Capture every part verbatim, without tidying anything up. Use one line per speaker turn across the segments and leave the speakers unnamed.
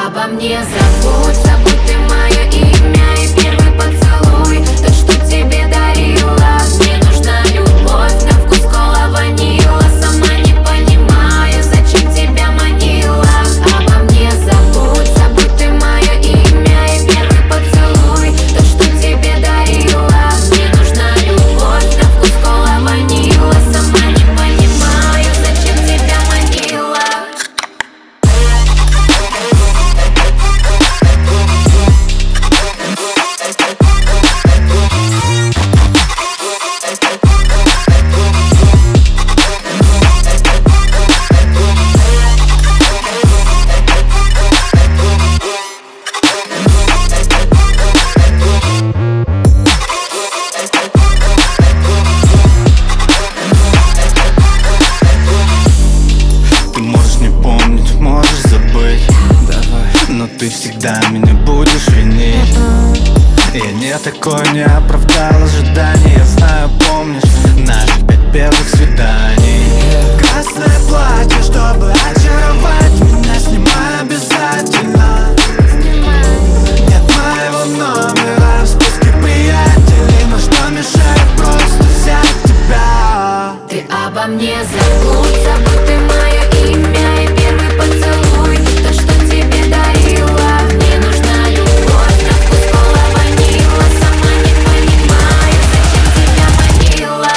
обо мне забудь, забудь ты мое имя и первый поцелуй, тот, что тебе дарила. Мне нужна любовь на вкус кола ванила. Сама не понимаю, зачем тебя манила. Обо мне забудь, забудь ты мое имя и первый поцелуй, тот, что тебе дарила. Мне нужна любовь на вкус кола ванила. Сама не понимаю, зачем тебя манила.
Ты всегда меня будешь винить. Я не такой, не оправдал ожидания. Я знаю, помнишь наших пять первых свиданий. Красное платье, чтобы очаровать меня, снимай обязательно. Нет моего номера в списке приятелей, но что мешает просто взять тебя?
Ты обо мне забудь, забудь ты мое имя и первый поцелуй, то, что тебе дарила. Мне нужна любовь на вкус кола ванила. Сама не понимаю, зачем тебя манила.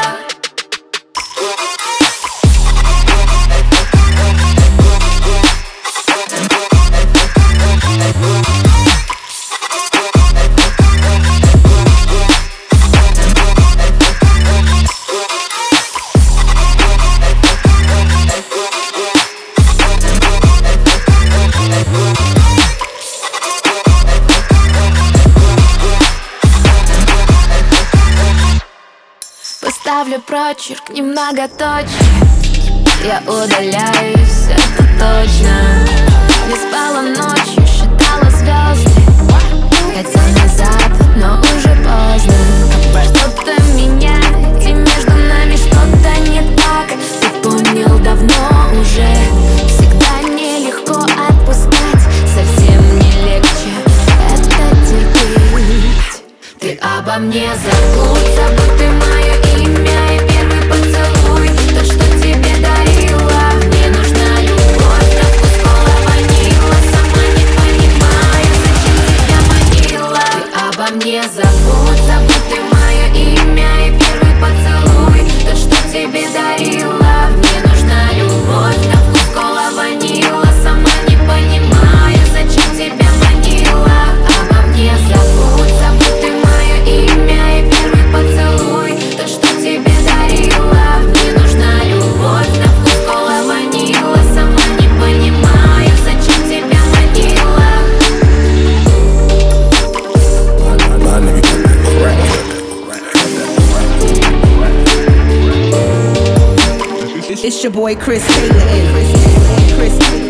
Поставлю прочерк, немного точно. Я удаляюсь, это точно. Не спала ночью, считала звезды. Хотел назад, но уже поздно. Что-то меняет, и между нами что-то не так. Ты понял давно уже. Всегда нелегко отпускать, совсем не легче это терпеть. Ты обо мне забудь, забудь ты мое имя и первый поцелуй, то, что тебе дарила. Мне нужна любовь на вкус кола ванила. Сама не понимаю, зачем тебя манила. Ты обо мне забудь, забудь ты мое имя и первый поцелуй, то, что тебе дарила. Мне нужна любовь на вкус кола ванила. Сама не понимаю, зачем тебя манила. Обо мне забудь, забудь ты мое имя и первый поцелуй, то, что тебе дарила. Мне нужна любовь на вкус кола ванила. Сама не понимаю, зачем тебя манила.
It's your boy Chris Taylor. Chris Taylor. Chris Taylor.